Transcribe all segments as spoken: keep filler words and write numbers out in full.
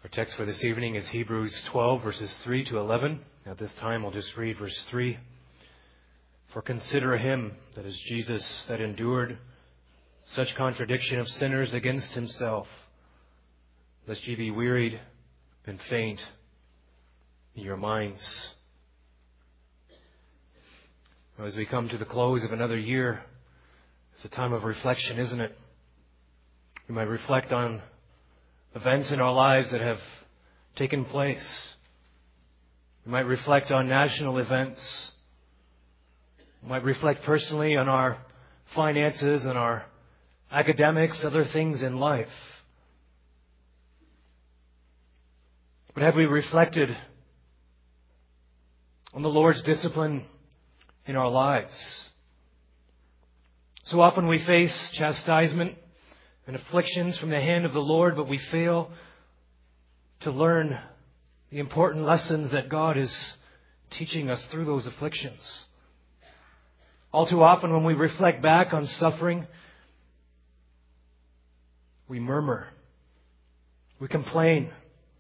Our text for this evening is Hebrews twelve, verses three to eleven. At this time, we'll just read verse three. For consider him, that is Jesus, that endured such contradiction of sinners against himself, lest ye be wearied and faint in your minds. As we come to the close of another year, it's a time of reflection, isn't it? We might reflect on events in our lives that have taken place. We might reflect on national events. We might reflect personally on our finances and our academics, other things in life. But have we reflected on the Lord's discipline in our lives? So often we face chastisement and afflictions from the hand of the Lord, but we fail to learn the important lessons that God is teaching us through those afflictions. All too often when we reflect back on suffering, we murmur, we complain.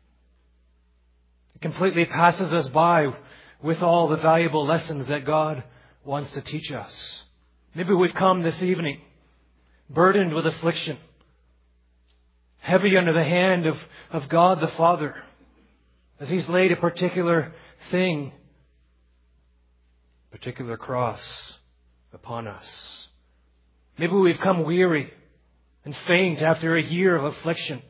It completely passes us by with all the valuable lessons that God wants to teach us. Maybe we've come this evening burdened with affliction, heavy under the hand of, of God the Father, as He's laid a particular thing, particular cross upon us. Maybe we've come weary and faint after a year of affliction,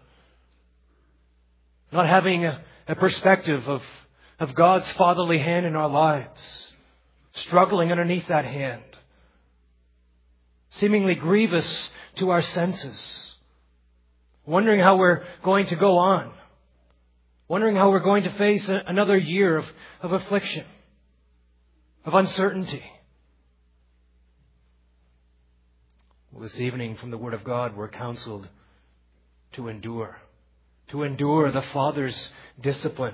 not having a, a perspective of, of God's fatherly hand in our lives, struggling underneath that hand, seemingly grievous to our senses, wondering how we're going to go on, wondering how we're going to face a, another year of, of affliction, of uncertainty. Well, this evening from the Word of God, we're counseled to endure, to endure the Father's discipline.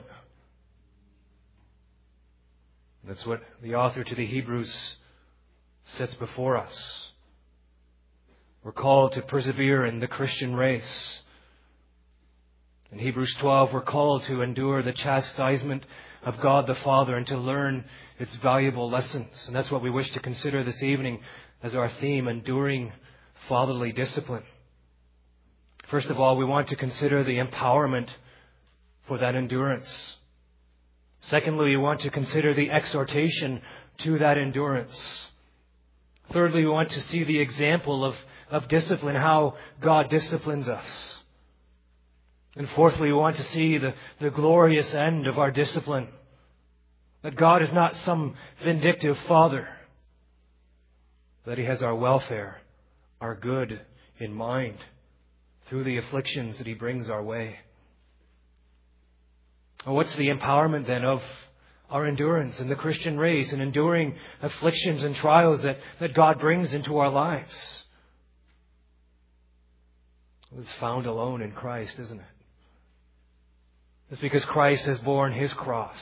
That's what the author to the Hebrews sets before us. We're called to persevere in the Christian race. In Hebrews twelve, we're called to endure the chastisement of God the Father and to learn its valuable lessons. And that's what we wish to consider this evening as our theme, enduring fatherly discipline. First of all, we want to consider the empowerment for that endurance. Secondly, we want to consider the exhortation to that endurance. Thirdly, we want to see the example of, of discipline, how God disciplines us. And fourthly, we want to see the, the glorious end of our discipline. That God is not some vindictive Father. That He has our welfare, our good in mind through the afflictions that He brings our way. Well, what's the empowerment then of our endurance in the Christian race and enduring afflictions and trials that, that God brings into our lives? It's found alone in Christ, isn't it? It's because Christ has borne His cross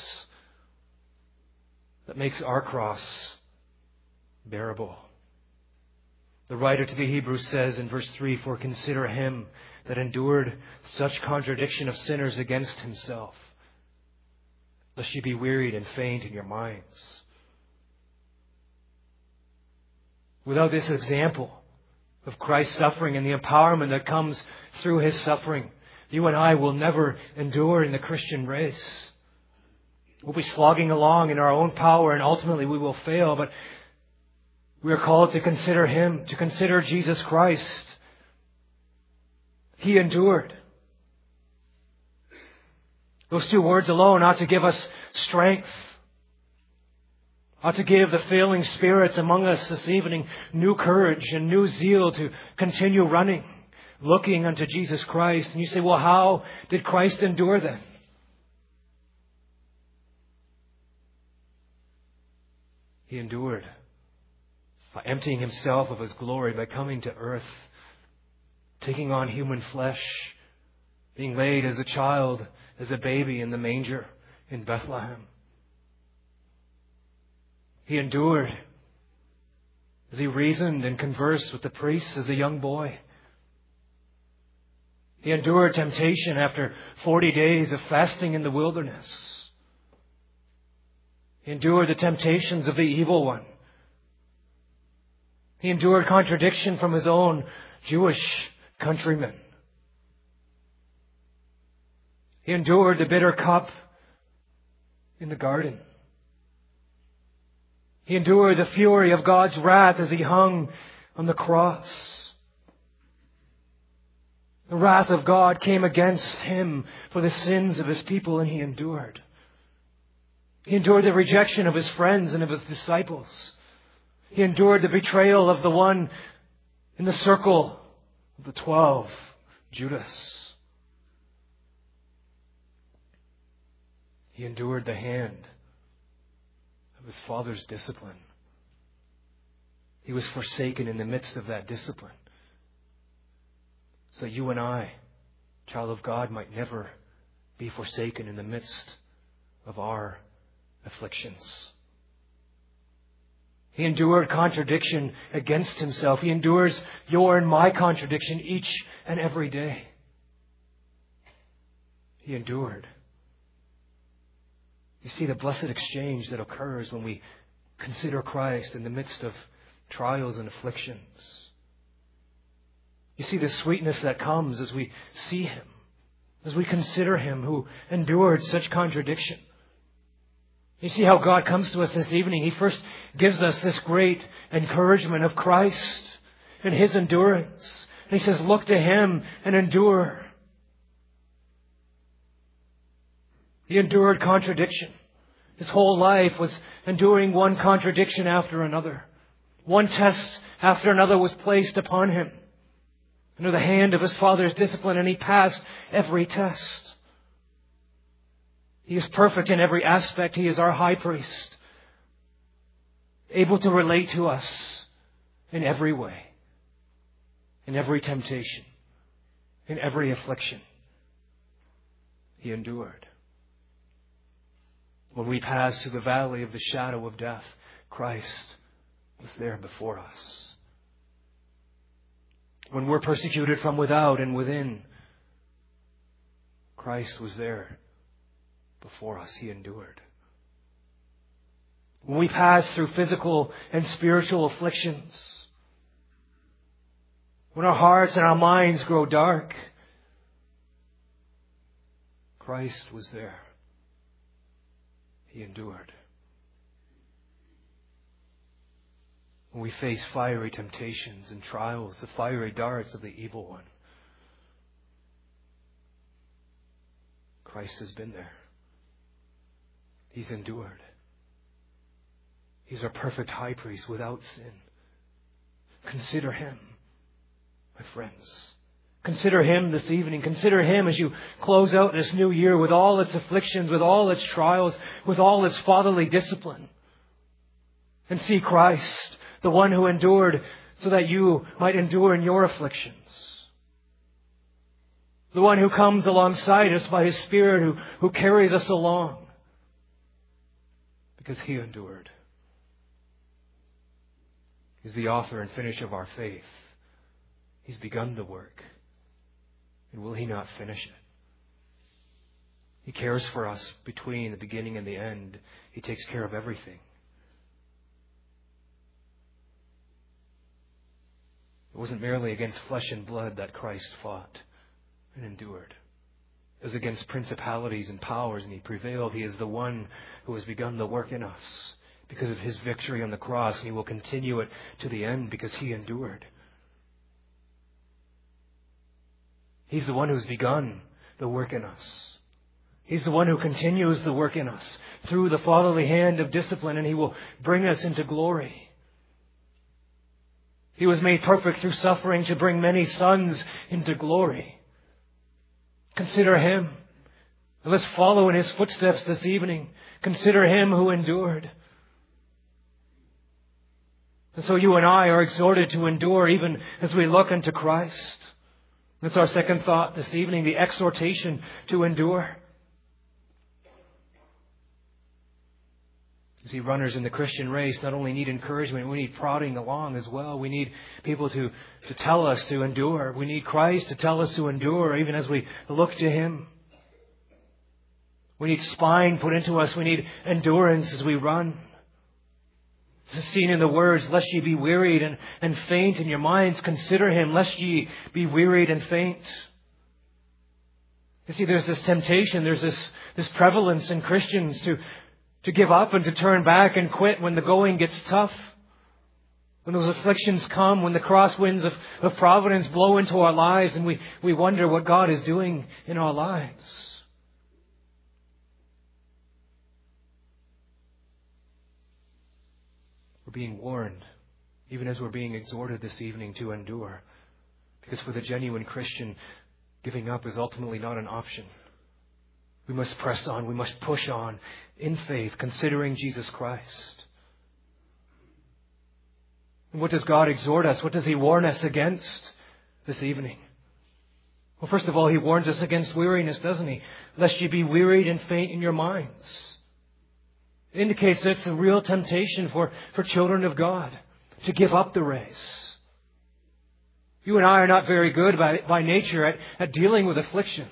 that makes our cross bearable. The writer to the Hebrews says in verse three, for consider him that endured such contradiction of sinners against himself, lest ye be wearied and faint in your minds. Without this example of Christ's suffering and the empowerment that comes through His suffering, you and I will never endure in the Christian race. We'll be slogging along in our own power and ultimately we will fail, but we are called to consider Him, to consider Jesus Christ. He endured. Those two words alone ought to give us strength, ought to give the failing spirits among us this evening new courage and new zeal to continue running, looking unto Jesus Christ. And you say, well, how did Christ endure then? He endured by emptying Himself of His glory, by coming to earth, taking on human flesh, being laid as a child, as a baby in the manger in Bethlehem. He endured as He reasoned and conversed with the priests as a young boy. He endured temptation after forty days of fasting in the wilderness. He endured the temptations of the evil one. He endured contradiction from his own Jewish countrymen. He endured the bitter cup in the garden. He endured the fury of God's wrath as he hung on the cross. The wrath of God came against him for the sins of his people, and he endured. He endured the rejection of his friends and of his disciples. He endured the betrayal of the one in the circle of the twelve, Judas. He endured the hand of his father's discipline. He was forsaken in the midst of that discipline. So you and I, child of God, might never be forsaken in the midst of our afflictions. He endured contradiction against himself. He endures your and my contradiction each and every day. He endured. You see the blessed exchange that occurs when we consider Christ in the midst of trials and afflictions. You see the sweetness that comes as we see Him, as we consider Him who endured such contradiction. You see how God comes to us this evening. He first gives us this great encouragement of Christ and His endurance. And He says, look to Him and endure. He endured contradiction. His whole life was enduring one contradiction after another. One test after another was placed upon Him under the hand of His Father's discipline, and He passed every test. He is perfect in every aspect. He is our high priest, able to relate to us in every way, in every temptation, in every affliction. He endured. When we pass through the valley of the shadow of death, Christ was there before us. When we're persecuted from without and within, Christ was there before us. He endured. When we pass through physical and spiritual afflictions, when our hearts and our minds grow dark, Christ was there. He endured. When we face fiery temptations and trials, the fiery darts of the evil one, Christ has been there. He's endured. He's our perfect high priest without sin. Consider Him, my friends. Consider Him this evening. Consider Him as you close out this new year with all its afflictions, with all its trials, with all its fatherly discipline. And see Christ, the one who endured so that you might endure in your afflictions. The one who comes alongside us by His Spirit, who, who carries us along. Because He endured. He's the author and finisher of our faith. He's begun the work. And will He not finish it? He cares for us between the beginning and the end. He takes care of everything. It wasn't merely against flesh and blood that Christ fought and endured. It was against principalities and powers, and He prevailed. He is the one who has begun the work in us because of His victory on the cross, and He will continue it to the end because He endured. He's the one who's begun the work in us. He's the one who continues the work in us through the fatherly hand of discipline, and He will bring us into glory. He was made perfect through suffering to bring many sons into glory. Consider Him. Let's follow in His footsteps this evening. Consider Him who endured. And so you and I are exhorted to endure even as we look unto Christ. That's our second thought this evening, the exhortation to endure. You see, runners in the Christian race not only need encouragement, we need prodding along as well. We need people to, to tell us to endure. We need Christ to tell us to endure even as we look to Him. We need spine put into us. We need endurance as we run. This is seen in the words, lest ye be wearied and, and faint in your minds. Consider Him, lest ye be wearied and faint. You see, there's this temptation, there's this, this prevalence in Christians to, to give up and to turn back and quit when the going gets tough. When those afflictions come, when the crosswinds of, of providence blow into our lives and we, we wonder what God is doing in our lives. We're being warned, even as we're being exhorted this evening, to endure. Because for the genuine Christian, giving up is ultimately not an option. We must press on. We must push on in faith, considering Jesus Christ. And what does God exhort us? What does He warn us against this evening? Well, first of all, He warns us against weariness, doesn't He? Lest ye be wearied and faint in your minds. It indicates that it's a real temptation for, for children of God to give up the race. You and I are not very good by, by nature at, at dealing with afflictions.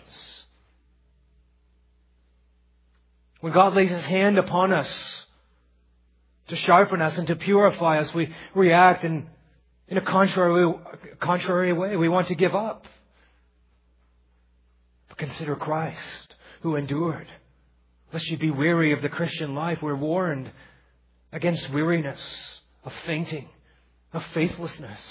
When God lays His hand upon us to sharpen us and to purify us, we react in, in a contrary, contrary way. We want to give up. But consider Christ, who endured. Lest you be weary of the Christian life. We're warned against weariness, of fainting, of faithlessness.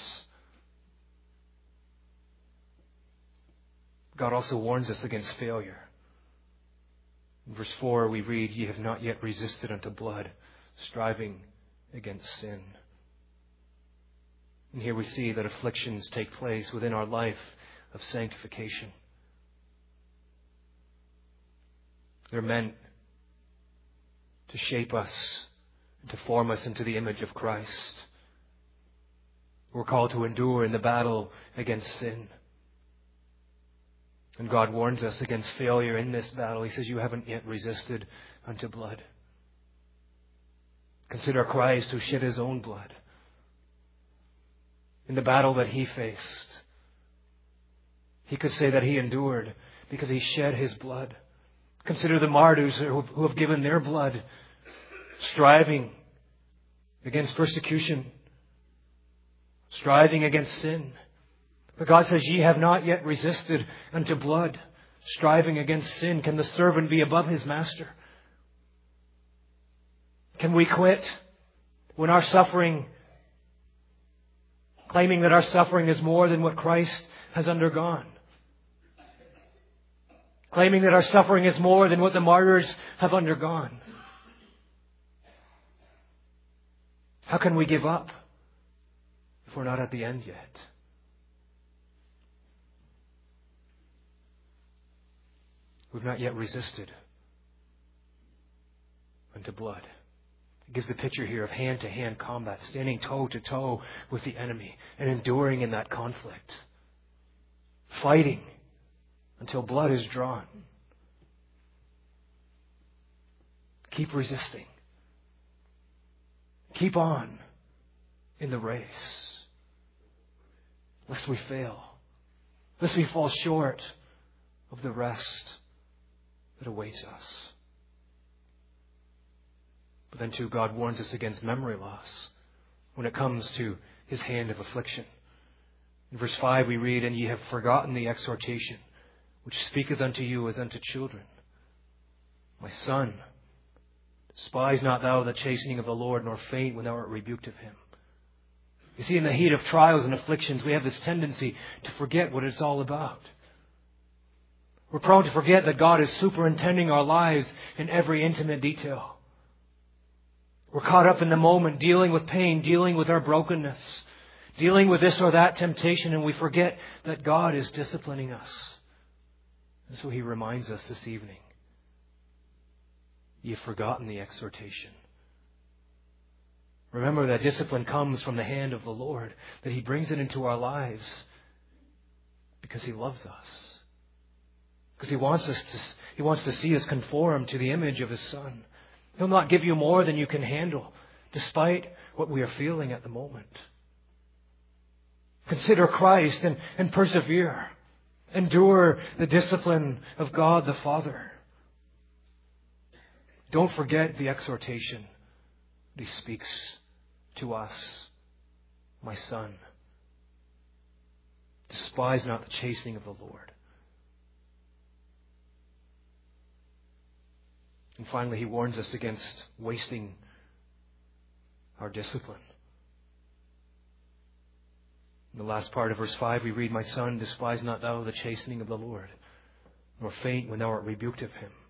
God also warns us against failure. In verse four we read, ye have not yet resisted unto blood, striving against sin. And here we see that afflictions take place within our life of sanctification. They're meant to shape us, to form us into the image of Christ. We're called to endure in the battle against sin. And God warns us against failure in this battle. He says, you haven't yet resisted unto blood. Consider Christ, who shed His own blood in the battle that He faced. He could say that He endured because He shed His blood. Consider the martyrs who have given their blood, striving against persecution, striving against sin. But God says, ye have not yet resisted unto blood, striving against sin. Can the servant be above his master? Can we quit when our suffering, claiming that our suffering is more than what Christ has undergone? Claiming that our suffering is more than what the martyrs have undergone. How can we give up if we're not at the end yet? We've not yet resisted unto blood. It gives the picture here of hand-to-hand combat, standing toe-to-toe with the enemy and enduring in that conflict. Fighting until blood is drawn. Keep resisting. Keep on in the race. Lest we fail. Lest we fall short of the rest that awaits us. But then too, God warns us against memory loss when it comes to His hand of affliction. In verse five we read, and ye have forgotten the exhortation which speaketh unto you as unto children. My son, despise not thou the chastening of the Lord, nor faint when thou art rebuked of Him. You see, in the heat of trials and afflictions, we have this tendency to forget what it's all about. We're prone to forget that God is superintending our lives in every intimate detail. We're caught up in the moment, dealing with pain, dealing with our brokenness, dealing with this or that temptation, and we forget that God is disciplining us. And so He reminds us this evening, ye have forgotten the exhortation. Remember that discipline comes from the hand of the Lord, that He brings it into our lives because He loves us. Because He wants us to, He wants to see us conform to the image of His Son. He'll not give you more than you can handle, despite what we are feeling at the moment. Consider Christ and, and persevere. Endure the discipline of God the Father. Don't forget the exhortation that He speaks to us. My son, despise not the chastening of the Lord. And finally, He warns us against wasting our discipline. In the last part of verse five, we read, My son, despise not thou the chastening of the Lord, nor faint when thou art rebuked of Him.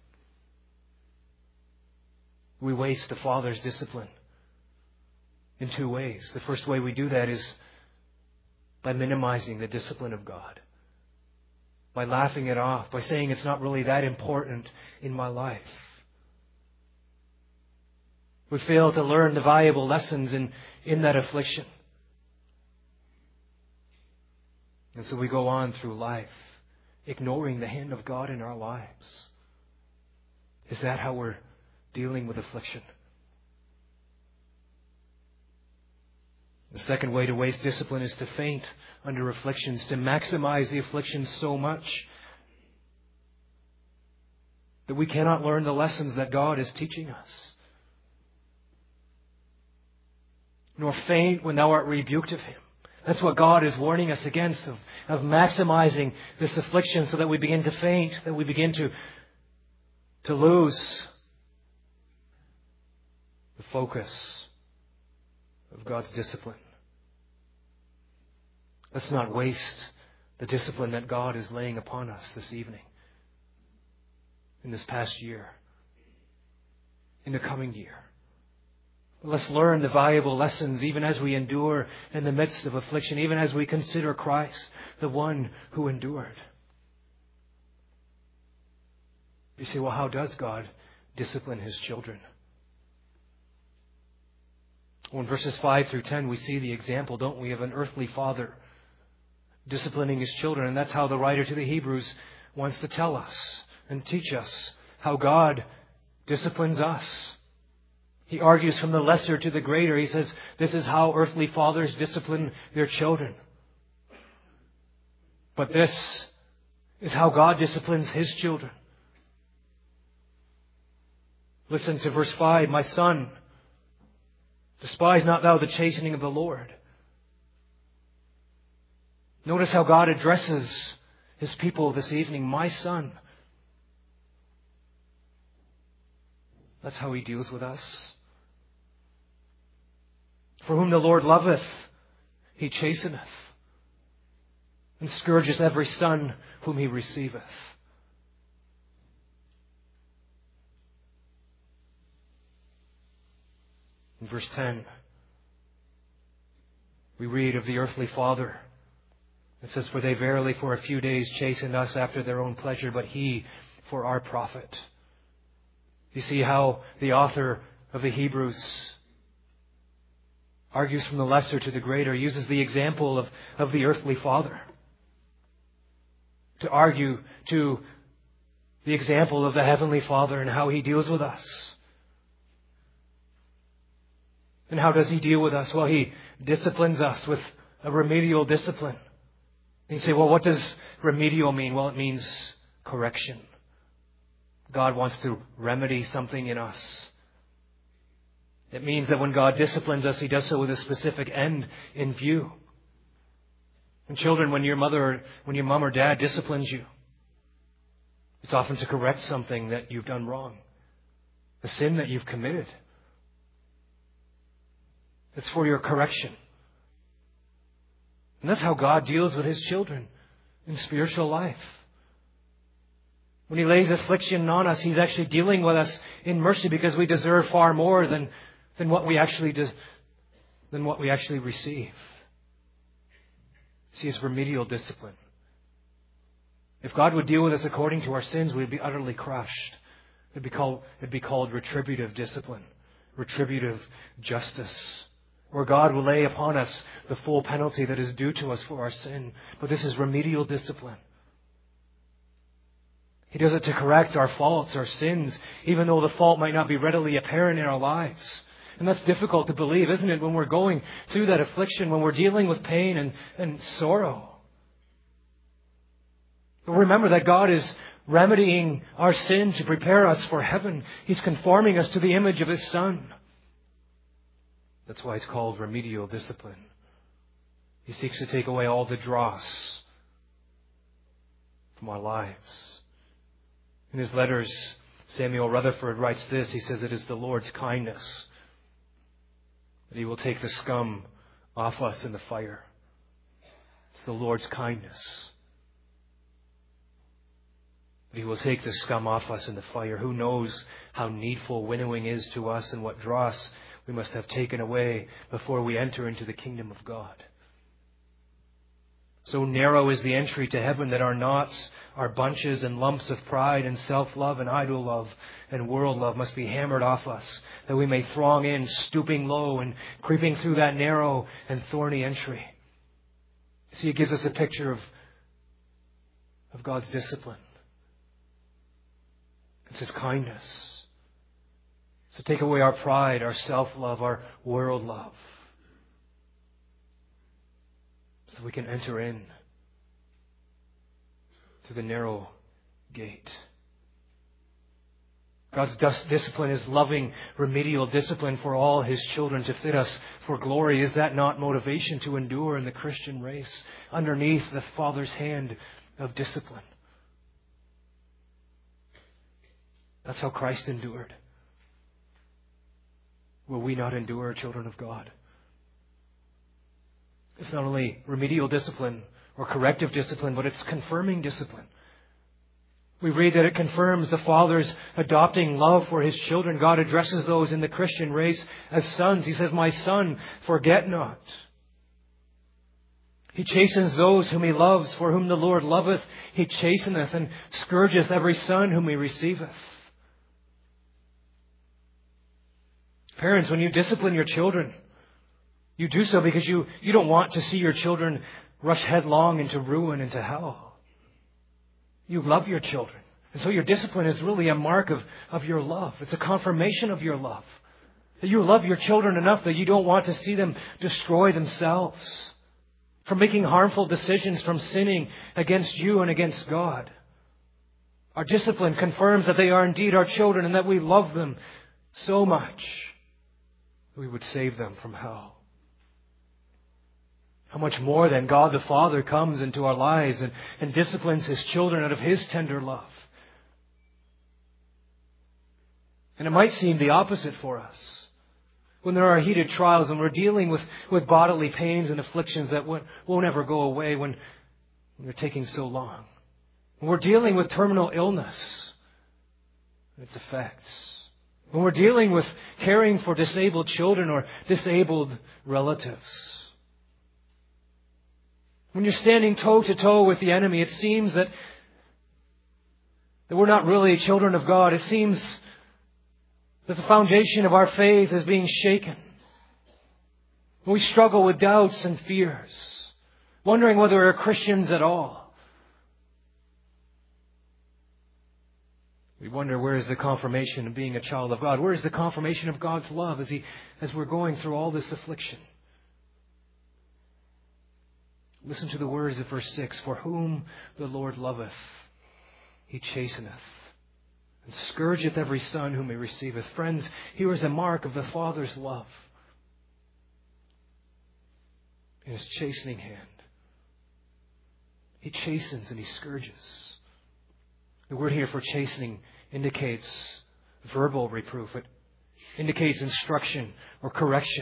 We waste the Father's discipline in two ways. The first way we do that is by minimizing the discipline of God, by laughing it off, by saying it's not really that important in my life. We fail to learn the valuable lessons in, in that affliction. And so we go on through life, ignoring the hand of God in our lives. Is that how we're dealing with affliction? The second way to waste discipline is to faint under afflictions, to maximize the afflictions so much that we cannot learn the lessons that God is teaching us. Nor faint when thou art rebuked of Him. That's what God is warning us against, of, of maximizing this affliction so that we begin to faint, that we begin to, to lose the focus of God's discipline. Let's not waste the discipline that God is laying upon us this evening, in this past year, in the coming year. Let's learn the valuable lessons even as we endure in the midst of affliction, even as we consider Christ, the one who endured. You say, well, how does God discipline His children? Well, in verses five through ten, we see the example, don't we, of an earthly father disciplining his children. And that's how the writer to the Hebrews wants to tell us and teach us how God disciplines us. He argues from the lesser to the greater. He says, this is how earthly fathers discipline their children. But this is how God disciplines His children. Listen to verse five. My son, despise not thou the chastening of the Lord. Notice how God addresses His people this evening. My son. That's how He deals with us. For whom the Lord loveth, He chasteneth, and scourgeth every son whom He receiveth. In verse ten, we read of the earthly father. It says, for they verily for a few days chastened us after their own pleasure, but He for our profit. You see how the author of the Hebrews argues from the lesser to the greater, uses the example of, of the earthly father to argue to the example of the heavenly Father and how He deals with us. And how does He deal with us? Well, He disciplines us with a remedial discipline. And you say, well, what does remedial mean? Well, it means correction. God wants to remedy something in us. It means that when God disciplines us, He does so with a specific end in view. And children, when your mother, when your mom or dad disciplines you, it's often to correct something that you've done wrong, a sin that you've committed. It's for your correction. And that's how God deals with His children in spiritual life. When He lays affliction on us, He's actually dealing with us in mercy because we deserve far more than, than what we actually do, than what we actually receive. See, it's remedial discipline. If God would deal with us according to our sins, we'd be utterly crushed. It'd be called, it'd be called retributive discipline, retributive justice, where God will lay upon us the full penalty that is due to us for our sin. But this is remedial discipline. He does it to correct our faults, our sins, even though the fault might not be readily apparent in our lives. And that's difficult to believe, isn't it, when we're going through that affliction, when we're dealing with pain and, and sorrow. But remember that God is remedying our sin to prepare us for heaven. He's conforming us to the image of His Son. That's why it's called remedial discipline. He seeks to take away all the dross from our lives. In his letters, Samuel Rutherford writes this. He says, "It is the Lord's kindness that He will take the scum off us in the fire." It's the Lord's kindness that He will take the scum off us in the fire. Who knows how needful winnowing is to us and what dross we must have taken away before we enter into the kingdom of God. So narrow is the entry to heaven that our knots, our bunches and lumps of pride and self-love and idol love and world love must be hammered off us, that we may throng in, stooping low and creeping through that narrow and thorny entry. See, it gives us a picture of, of God's discipline. It's His kindness. So take away our pride, our self-love, our world love, so we can enter in through the narrow gate. God's discipline is loving, remedial discipline for all His children to fit us for glory. Is that not motivation to endure in the Christian race underneath the Father's hand of discipline? That's how Christ endured. Will we not endure, children of God? It's not only remedial discipline or corrective discipline, but it's confirming discipline. We read that it confirms the Father's adopting love for His children. God addresses those in the Christian race as sons. He says, "My son, forget not." He chastens those whom He loves, for whom the Lord loveth, He chasteneth, and scourgeth every son whom He receiveth. Parents, when you discipline your children, you do so because you, you don't want to see your children rush headlong into ruin, into hell. You love your children. And so your discipline is really a mark of, of your love. It's a confirmation of your love. That you love your children enough that you don't want to see them destroy themselves, from making harmful decisions, from sinning against you and against God. Our discipline confirms that they are indeed our children and that we love them so much we would save them from hell. How much more then God the Father comes into our lives and, and disciplines His children out of His tender love. And it might seem the opposite for us. When there are heated trials and we're dealing with, with bodily pains and afflictions that won't, won't ever go away when, when they're taking so long. When we're dealing with terminal illness and its effects. When we're dealing with caring for disabled children or disabled relatives. When you're standing toe to toe with the enemy, it seems that, that we're not really children of God. It seems that the foundation of our faith is being shaken. When we struggle with doubts and fears, wondering whether we're Christians at all. We wonder, where is the confirmation of being a child of God? Where is the confirmation of God's love as He, as we're going through all this affliction? Listen to the words of verse six. "For whom the Lord loveth, He chasteneth, and scourgeth every son whom He receiveth." Friends, here is a mark of the Father's love. In His chastening hand. He chastens and He scourges. The word here for chastening indicates verbal reproof. It indicates instruction or correction.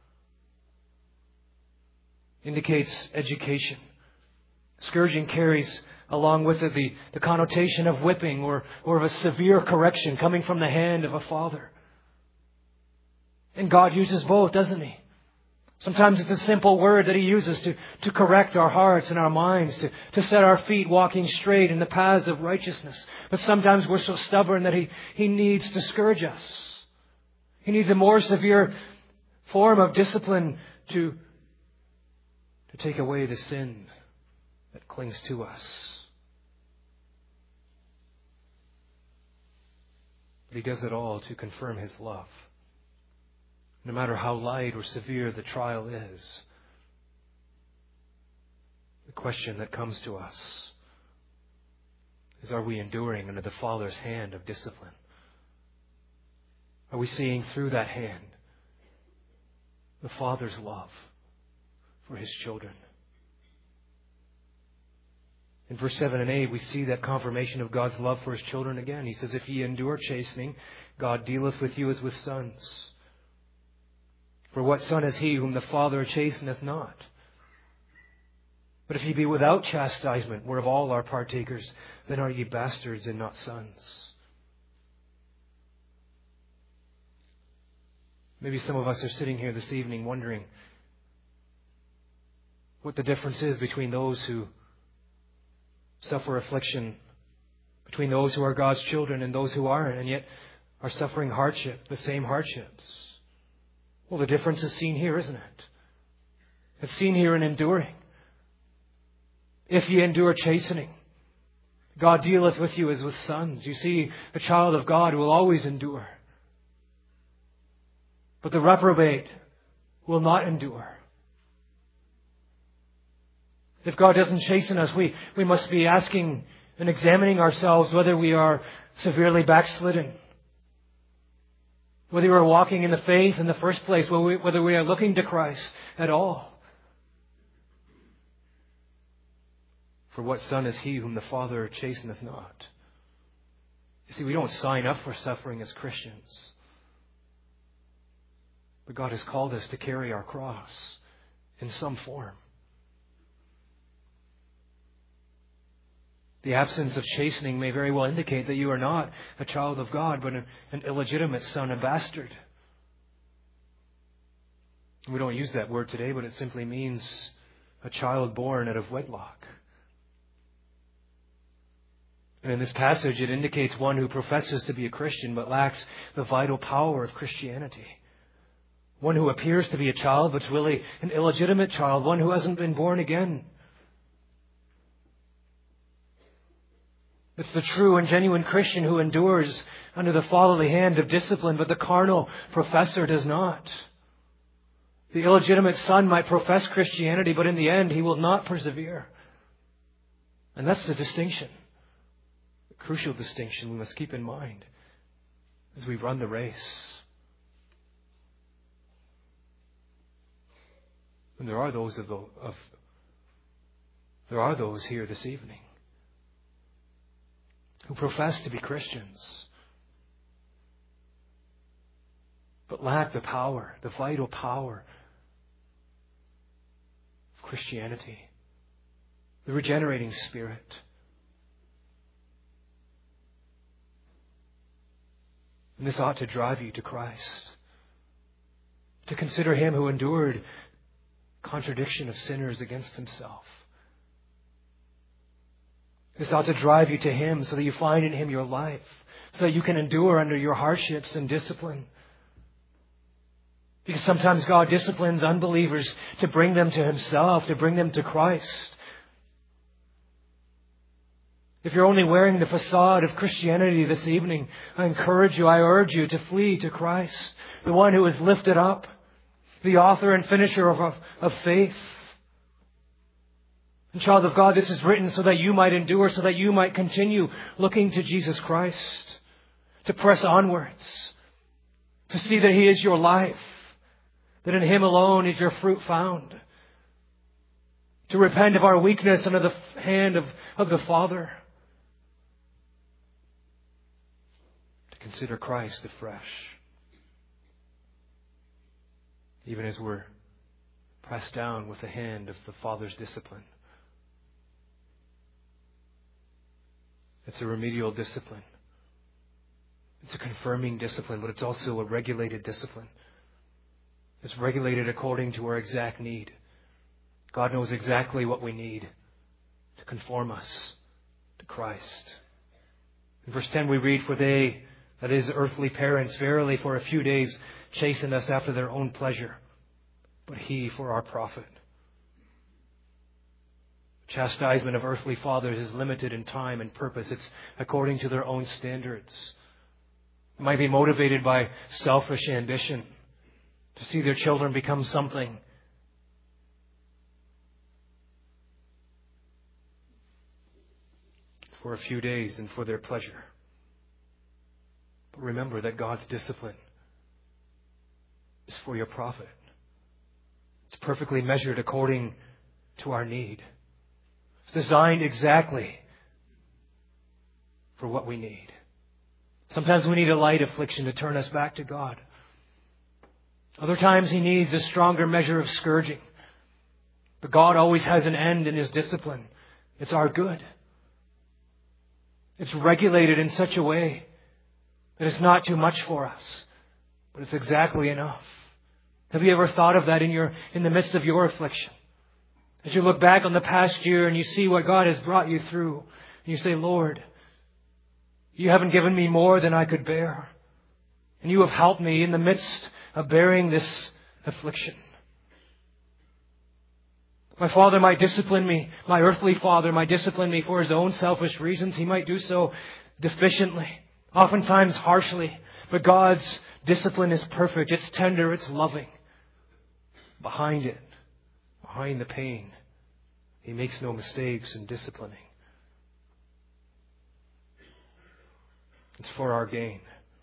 Indicates education. Scourging carries along with it the, the connotation of whipping or, or of a severe correction coming from the hand of a father. And God uses both, doesn't He? Sometimes it's a simple word that He uses to, to correct our hearts and our minds, to, to set our feet walking straight in the paths of righteousness. But sometimes we're so stubborn that He, he needs to scourge us. He needs a more severe form of discipline to, to take away the sin that clings to us. But He does it all to confirm His love. No matter how light or severe the trial is, the question that comes to us is, are we enduring under the Father's hand of discipline? Are we seeing through that hand the Father's love for His children? In verse seven and eight, we see that confirmation of God's love for His children again. He says, if ye endure chastening, God dealeth with you as with sons. For what son is he whom the Father chasteneth not? But if ye be without chastisement, whereof all are partakers, then are ye bastards and not sons. Maybe some of us are sitting here this evening wondering what the difference is between those who suffer affliction, between those who are God's children and those who aren't, and yet are suffering hardship, the same hardships. Well, the difference is seen here, isn't it? It's seen here in enduring. If ye endure chastening, God dealeth with you as with sons. You see, a child of God will always endure. But the reprobate will not endure. If God doesn't chasten us, we, we must be asking and examining ourselves whether we are severely backslidden, whether we are walking in the faith in the first place, whether we, whether we are looking to Christ at all. For what son is he whom the Father chasteneth not? You see, we don't sign up for suffering as Christians. But God has called us to carry our cross in some form. The absence of chastening may very well indicate that you are not a child of God, but an illegitimate son, a bastard. We don't use that word today, but it simply means a child born out of wedlock. And in this passage, it indicates one who professes to be a Christian but lacks the vital power of Christianity. One who appears to be a child but's really an illegitimate child, one who hasn't been born again. It's the true and genuine Christian who endures under the fatherly hand of discipline, but the carnal professor does not. The illegitimate son might profess Christianity, but in the end he will not persevere. And that's the distinction, the crucial distinction we must keep in mind as we run the race. And there are those of, the, of there are those here this evening who profess to be Christians, but lack the power, the vital power of Christianity, the regenerating Spirit. And this ought to drive you to Christ, to consider Him who endured contradiction of sinners against Himself. This ought to drive you to Him so that you find in Him your life, so that you can endure under your hardships and discipline. Because sometimes God disciplines unbelievers to bring them to Himself, to bring them to Christ. If you're only wearing the facade of Christianity this evening, I encourage you, I urge you to flee to Christ, the one who is lifted up, the author and finisher of, of, of faith. And child of God, this is written so that you might endure, so that you might continue looking to Jesus Christ, to press onwards, to see that He is your life, that in Him alone is your fruit found, to repent of our weakness under the hand of, of the Father, to consider Christ afresh, even as we're pressed down with the hand of the Father's discipline. It's a remedial discipline. It's a confirming discipline, but it's also a regulated discipline. It's regulated according to our exact need. God knows exactly what we need to conform us to Christ. In verse ten we read, for they, that is, earthly parents, verily for a few days chasten us after their own pleasure, but He for our profit. Chastisement of earthly fathers is limited in time and purpose. It's according to their own standards. It might be motivated by selfish ambition to see their children become something. For a few days and for their pleasure. But remember that God's discipline is for your profit. It's perfectly measured according to our need. It's designed exactly for what we need. Sometimes we need a light affliction to turn us back to God. Other times He needs a stronger measure of scourging. But God always has an end in His discipline. It's our good. It's regulated in such a way that it's not too much for us, but it's exactly enough. Have you ever thought of that in your in the midst of your affliction? As you look back on the past year and you see what God has brought you through, and you say, Lord, you haven't given me more than I could bear. And you have helped me in the midst of bearing this affliction. My father might discipline me. My earthly father might discipline me for his own selfish reasons. He might do so deficiently, oftentimes harshly. But God's discipline is perfect. It's tender. It's loving. Behind it, behind the pain, He makes no mistakes in disciplining. It's for our gain.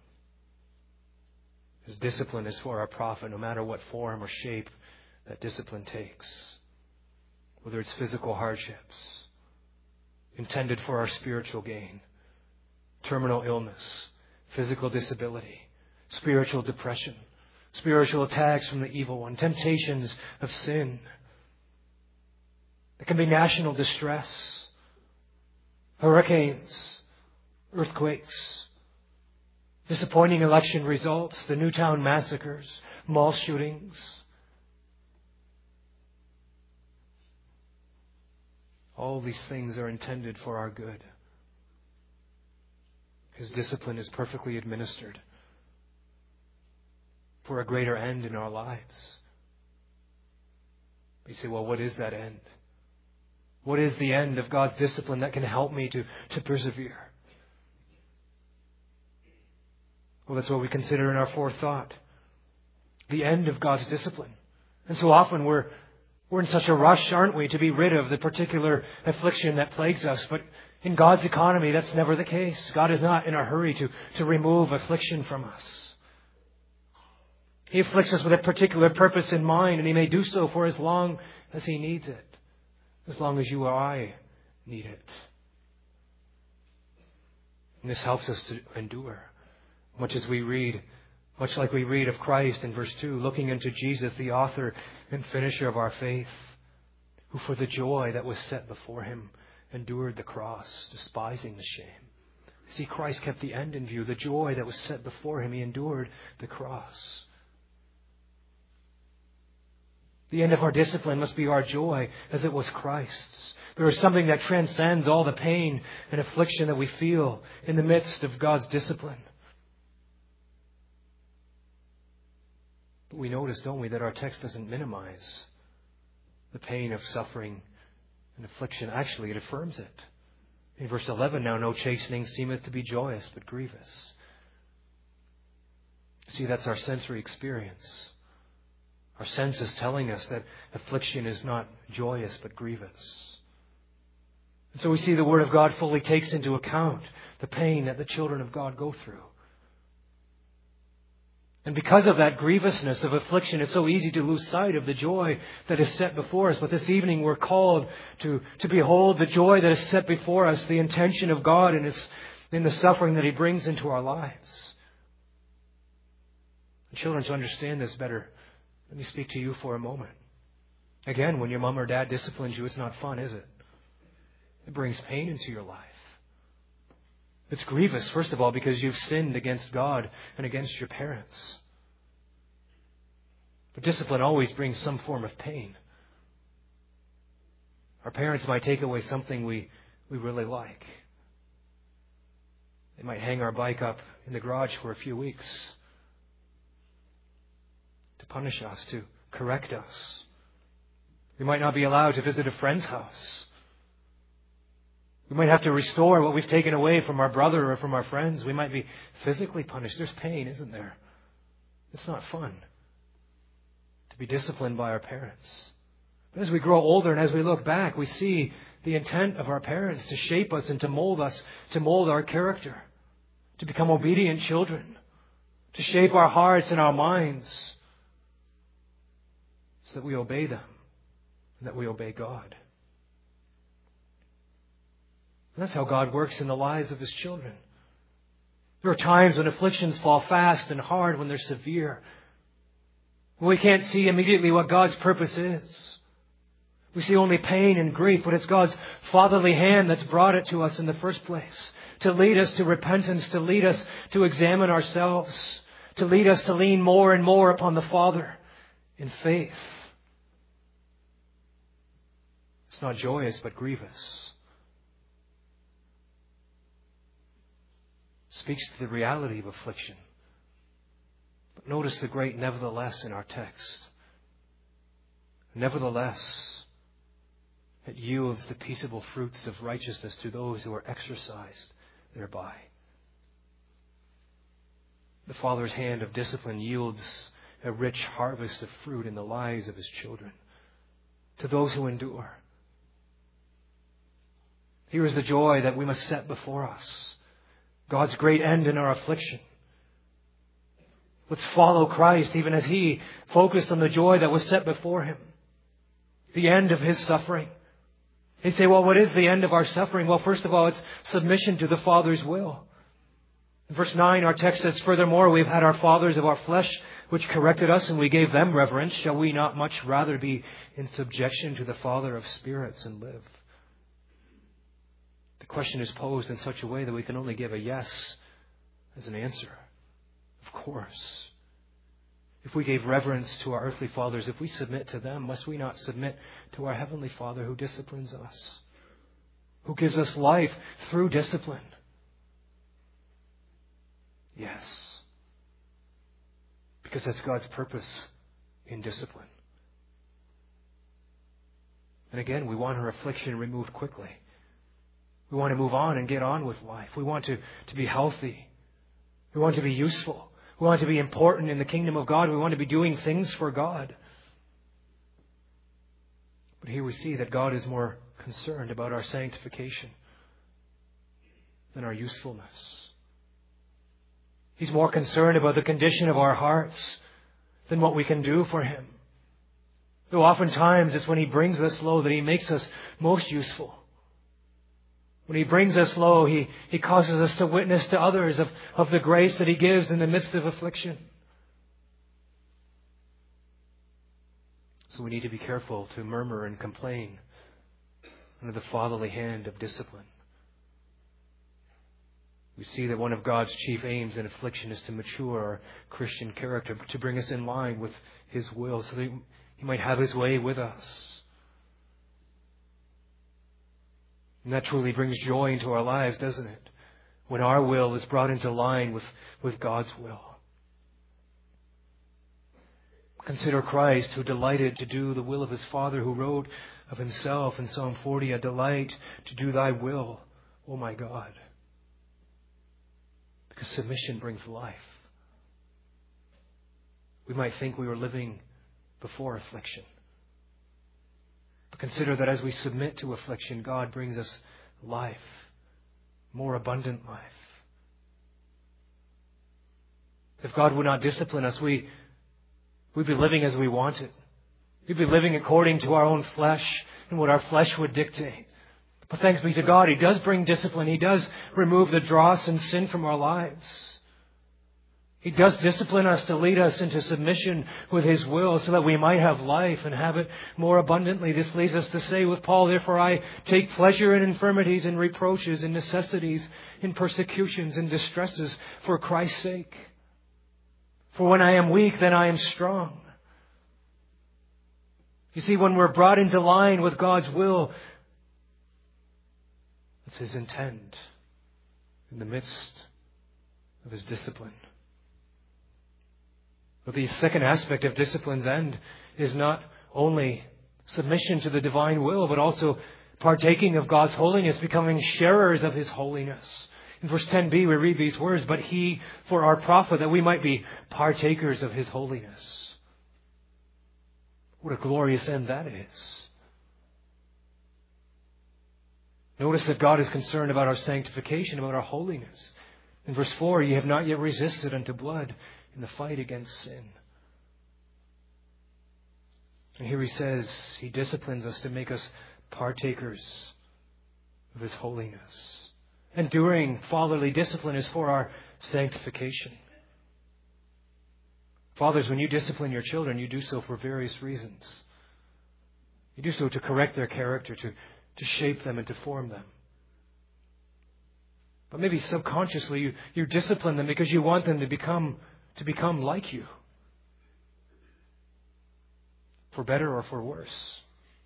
His discipline is for our profit, no matter what form or shape that discipline takes. Whether it's physical hardships, intended for our spiritual gain, terminal illness, physical disability, spiritual depression, spiritual attacks from the evil one, temptations of sin. It can be national distress, hurricanes, earthquakes, disappointing election results, the Newtown massacres, mall shootings. All these things are intended for our good. His discipline is perfectly administered for a greater end in our lives. You say, well, what is that end? What is the end of God's discipline that can help me to, to persevere? Well, that's what we consider in our fourth thought. The end of God's discipline. And so often we're We're in such a rush, aren't we, to be rid of the particular affliction that plagues us. But in God's economy, that's never the case. God is not in a hurry to, to remove affliction from us. He afflicts us with a particular purpose in mind, and He may do so for as long as He needs it. As long as you or I need it. And this helps us to endure. Much as we read Much like we read of Christ in verse two, looking unto Jesus, the author and finisher of our faith, who for the joy that was set before Him endured the cross, despising the shame. See, Christ kept the end in view, the joy that was set before Him. He endured the cross. The end of our discipline must be our joy, as it was Christ's. There is something that transcends all the pain and affliction that we feel in the midst of God's discipline. But we notice, don't we, that our text doesn't minimize the pain of suffering and affliction. Actually, it affirms it. In verse eleven, now no chastening seemeth to be joyous, but grievous. See, that's our sensory experience. Our sense is telling us that affliction is not joyous, but grievous. And so we see the Word of God fully takes into account the pain that the children of God go through. And because of that grievousness of affliction, it's so easy to lose sight of the joy that is set before us. But this evening we're called to, to behold the joy that is set before us, the intention of God in, his, in the suffering that He brings into our lives. And children, to understand this better, let me speak to you for a moment. Again, when your mom or dad disciplines you, it's not fun, is it? It brings pain into your life. It's grievous, first of all, because you've sinned against God and against your parents. But discipline always brings some form of pain. Our parents might take away something we, we really like. They might hang our bike up in the garage for a few weeks to punish us, to correct us. We might not be allowed to visit a friend's house. We might have to restore what we've taken away from our brother or from our friends. We might be physically punished. There's pain, isn't there? It's not fun to be disciplined by our parents. But as we grow older and as we look back, we see the intent of our parents to shape us and to mold us, to mold our character, to become obedient children, to shape our hearts and our minds so that we obey them and that we obey God. And that's how God works in the lives of His children. There are times when afflictions fall fast and hard, when they're severe, when we can't see immediately what God's purpose is. We see only pain and grief, but it's God's fatherly hand that's brought it to us in the first place, to lead us to repentance, to lead us to examine ourselves, to lead us to lean more and more upon the Father in faith. It's not joyous, but grievous. Speaks to the reality of affliction. But notice the great nevertheless in our text. Nevertheless, it yields the peaceable fruits of righteousness to those who are exercised thereby. The Father's hand of discipline yields a rich harvest of fruit in the lives of His children, to those who endure. Here is the joy that we must set before us. God's great end in our affliction. Let's follow Christ even as He focused on the joy that was set before Him. The end of His suffering. They say, well, what is the end of our suffering? Well, first of all, it's submission to the Father's will. In verse nine, our text says, furthermore, we've had our fathers of our flesh, which corrected us, and we gave them reverence. Shall we not much rather be in subjection to the Father of spirits and live? The question is posed in such a way that we can only give a yes as an answer. Of course. If we gave reverence to our earthly fathers, if we submit to them, must we not submit to our Heavenly Father who disciplines us, who gives us life through discipline? Yes. Because that's God's purpose in discipline. And again, we want our affliction removed quickly. We want to move on and get on with life. We want to, to be healthy. We want to be useful. We want to be important in the kingdom of God. We want to be doing things for God. But here we see that God is more concerned about our sanctification than our usefulness. He's more concerned about the condition of our hearts than what we can do for Him. Though oftentimes it's when He brings us low that He makes us most useful. When He brings us low, He, he causes us to witness to others of, of the grace that He gives in the midst of affliction. So we need to be careful to murmur and complain under the fatherly hand of discipline. We see that one of God's chief aims in affliction is to mature our Christian character, to bring us in line with His will so that He might have His way with us. And that truly brings joy into our lives, doesn't it? When our will is brought into line with, with God's will. Consider Christ, who delighted to do the will of His Father, who wrote of Himself in Psalm forty, a delight to do Thy will, O my God. Because submission brings life. We might think we were living before affliction. But consider that as we submit to affliction, God brings us life, more abundant life. If God would not discipline us, we, we'd be living as we wanted. We'd be living according to our own flesh and what our flesh would dictate. But thanks be to God, He does bring discipline. He does remove the dross and sin from our lives. He does discipline us to lead us into submission with His will so that we might have life and have it more abundantly. This leads us to say with Paul, therefore I take pleasure in infirmities and reproaches and necessities, in persecutions and distresses for Christ's sake. For when I am weak, then I am strong. You see, when we're brought into line with God's will, it's His intent in the midst of His discipline. But the second aspect of discipline's end is not only submission to the divine will, but also partaking of God's holiness, becoming sharers of His holiness. In verse ten b, we read these words, but He for our profit, that we might be partakers of His holiness. What a glorious end that is. Notice that God is concerned about our sanctification, about our holiness. In verse four, ye have not yet resisted unto blood in the fight against sin. And here He says He disciplines us to make us partakers of His holiness. Enduring fatherly discipline is for our sanctification. Fathers, when you discipline your children, you do so for various reasons. You do so to correct their character, to, to shape them and to form them. But maybe subconsciously you, you discipline them because you want them to become to become like you. For better or for worse.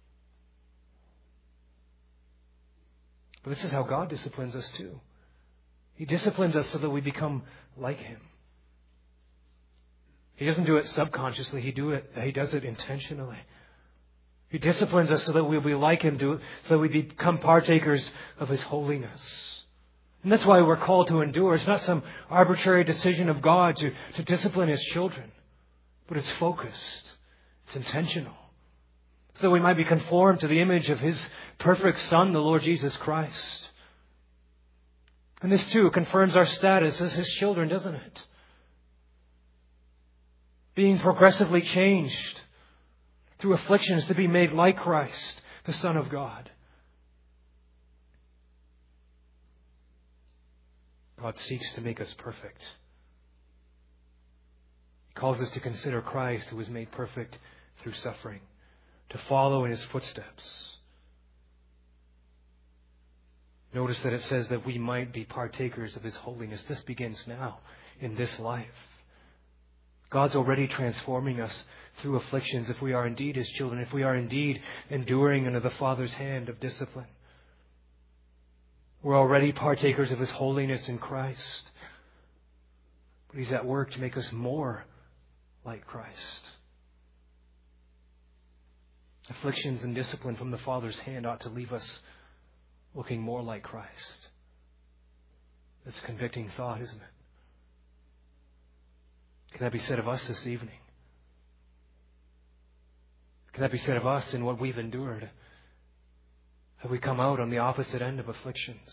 But this is how God disciplines us too. He disciplines us so that we become like Him. He doesn't do it subconsciously. He do it. He does it intentionally. He disciplines us so that we'll be like Him, so that we become partakers of His holiness. And that's why we're called to endure. It's not some arbitrary decision of God to, to discipline His children. But it's focused. It's intentional. So that we might be conformed to the image of His perfect Son, the Lord Jesus Christ. And this too confirms our status as His children, doesn't it? Being progressively changed through afflictions to be made like Christ, the Son of God. God seeks to make us perfect. He calls us to consider Christ, who was made perfect through suffering, to follow in His footsteps. Notice that it says that we might be partakers of His holiness. This begins now, in this life. God's already transforming us through afflictions if we are indeed His children, if we are indeed enduring under the Father's hand of discipline. We're already partakers of His holiness in Christ. But He's at work to make us more like Christ. Afflictions and discipline from the Father's hand ought to leave us looking more like Christ. That's a convicting thought, isn't it? Can that be said of us this evening? Can that be said of us in what we've endured? Have we come out on the opposite end of afflictions?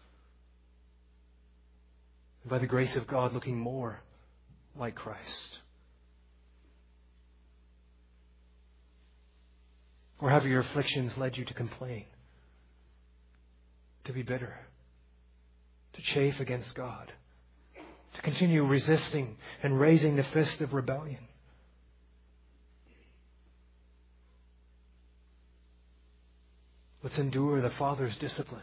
And by the grace of God, looking more like Christ? Or have your afflictions led you to complain? To be bitter? To chafe against God? To continue resisting and raising the fist of rebellion? Let's endure the Father's discipline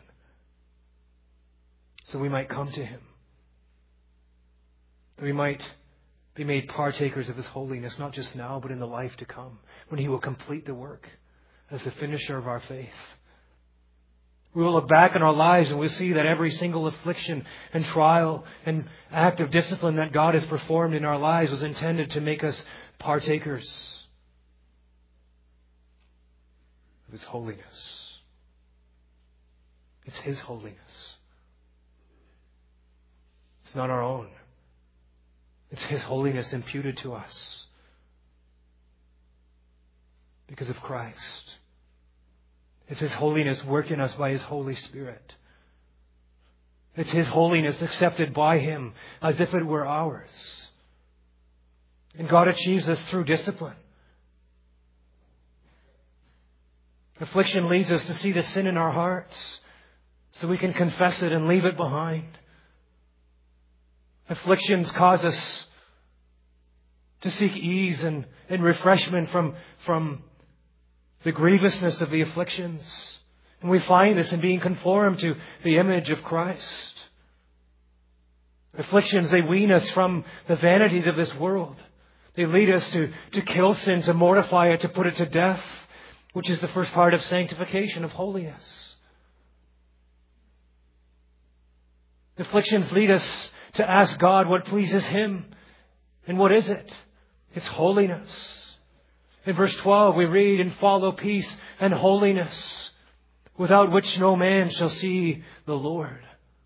so we might come to Him. That we might be made partakers of His holiness, not just now, but in the life to come, when He will complete the work as the finisher of our faith. We will look back in our lives and we'll see that every single affliction and trial and act of discipline that God has performed in our lives was intended to make us partakers of His holiness. It's His holiness. It's not our own. It's His holiness imputed to us because of Christ. It's His holiness worked in us by His Holy Spirit. It's His holiness accepted by Him as if it were ours. And God achieves this through discipline. Affliction leads us to see the sin in our hearts so we can confess it and leave it behind. Afflictions cause us to seek ease and, and refreshment from, from the grievousness of the afflictions. And we find this in being conformed to the image of Christ. Afflictions, they wean us from the vanities of this world. They lead us to, to kill sin, to mortify it, to put it to death, which is the first part of sanctification, of holiness. Afflictions lead us to ask God what pleases Him. And what is it? It's holiness. In verse twelve we read, and follow peace and holiness, without which no man shall see the Lord.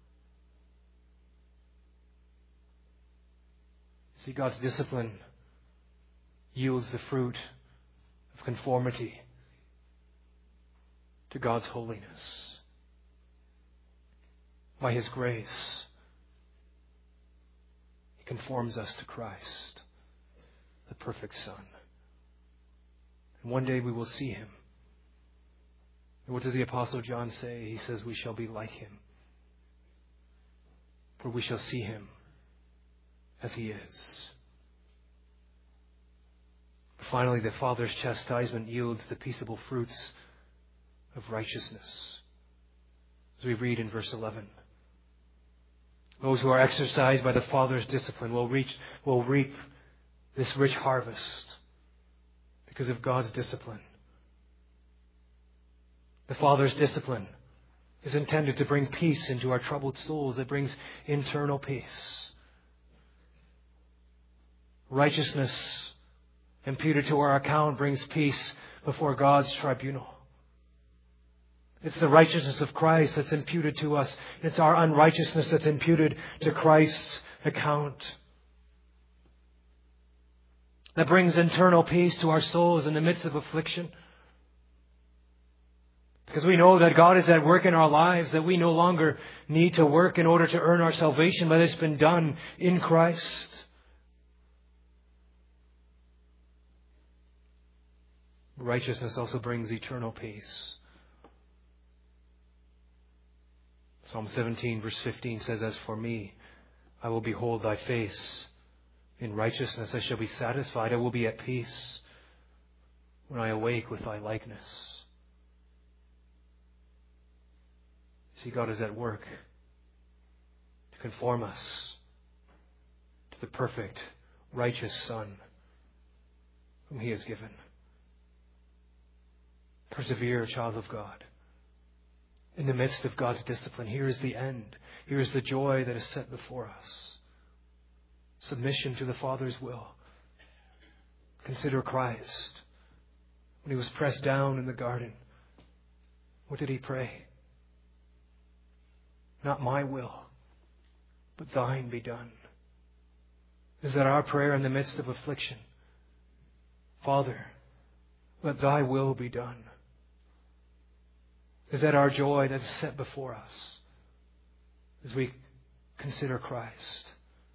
See, God's discipline yields the fruit of conformity to God's holiness. By His grace, He conforms us to Christ, the perfect Son. And one day we will see Him. And what does the Apostle John say? He says, we shall be like Him, for we shall see Him as He is. Finally, the Father's chastisement yields the peaceable fruits of righteousness. As we read in verse eleven, those who are exercised by the Father's discipline will reach, will reap this rich harvest because of God's discipline. The Father's discipline is intended to bring peace into our troubled souls. It brings internal peace. Righteousness imputed to our account brings peace before God's tribunal. It's the righteousness of Christ that's imputed to us. It's our unrighteousness that's imputed to Christ's account. That brings internal peace to our souls in the midst of affliction. Because we know that God is at work in our lives, that we no longer need to work in order to earn our salvation, but it's been done in Christ. Righteousness also brings eternal peace. Psalm seventeen verse fifteen says, as for me, I will behold thy face. In righteousness I shall be satisfied. I will be at peace when I awake with thy likeness. See, God is at work to conform us to the perfect, righteous Son whom He has given. Persevere, child of God. In the midst of God's discipline, here is the end. Here is the joy that is set before us. Submission to the Father's will. Consider Christ. When He was pressed down in the garden, what did He pray? Not my will, but thine be done. Is that our prayer in the midst of affliction? Father, let thy will be done. Is that our joy that is set before us as we consider Christ?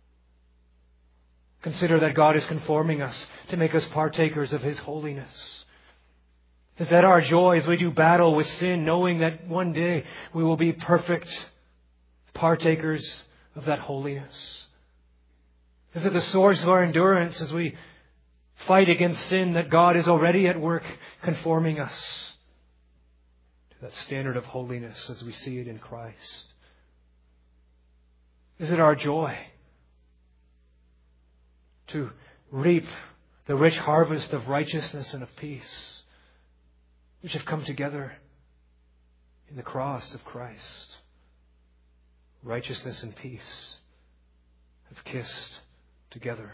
Consider that God is conforming us to make us partakers of His holiness. Is that our joy as we do battle with sin, knowing that one day we will be perfect partakers of that holiness? Is it the source of our endurance as we fight against sin, that God is already at work conforming us to that standard of holiness as we see it in Christ? Is it our joy to reap the rich harvest of righteousness and of peace which have come together in the cross of Christ? Righteousness and peace have kissed together.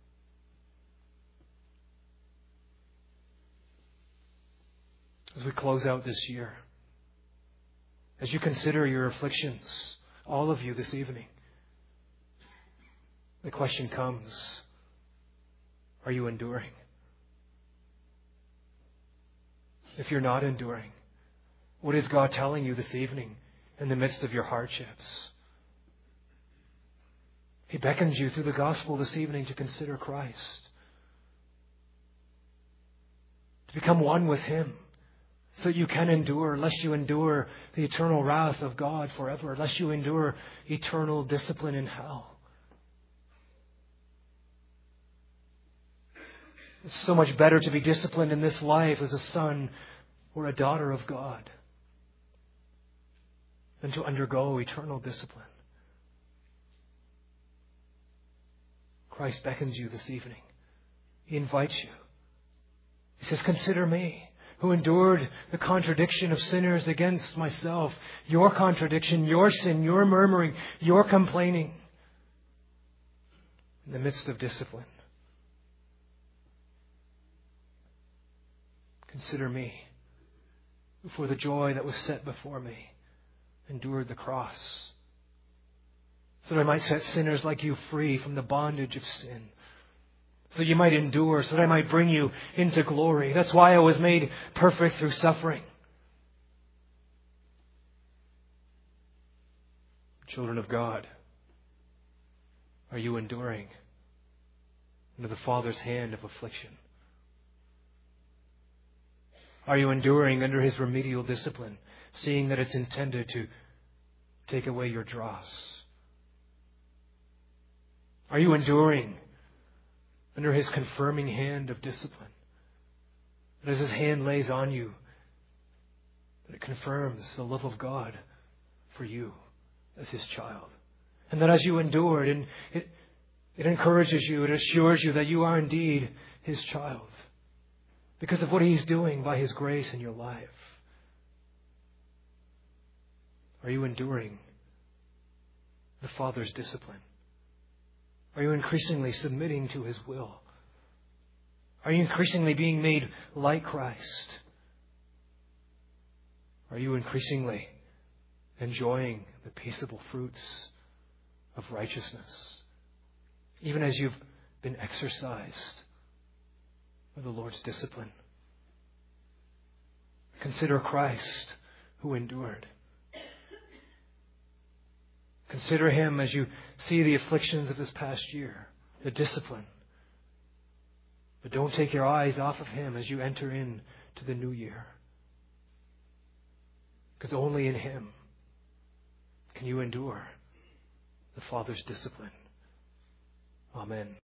As we close out this year, as you consider your afflictions, all of you this evening, the question comes, are you enduring? If you're not enduring, what is God telling you this evening in the midst of your hardships? He beckons you through the gospel this evening to consider Christ, to become one with Him, so that you can endure, lest you endure the eternal wrath of God forever, lest you endure eternal discipline in hell. It's so much better to be disciplined in this life as a son or a daughter of God than to undergo eternal discipline. Christ beckons you this evening. He invites you. He says, consider me, who endured the contradiction of sinners against myself, your contradiction, your sin, your murmuring, your complaining in the midst of discipline. Consider me, who for the joy that was set before me endured the cross, so that I might set sinners like you free from the bondage of sin, so that you might endure, so that I might bring you into glory. That's why I was made perfect through suffering. Children of God, are you enduring under the Father's hand of affliction? Are you enduring under His remedial discipline, seeing that it's intended to take away your dross? Are you enduring under His confirming hand of discipline? And as His hand lays on you, that it confirms the love of God for you as His child. And that as you endure it, it, it encourages you, it assures you that you are indeed His child, because of what He's doing by His grace in your life. Are you enduring the Father's discipline? Are you increasingly submitting to His will? Are you increasingly being made like Christ? Are you increasingly enjoying the peaceable fruits of righteousness, even as you've been exercised by the Lord's discipline? Consider Christ who endured. Consider Him as you see the afflictions of this past year, the discipline. But don't take your eyes off of Him as you enter into the new year, because only in Him can you endure the Father's discipline. Amen.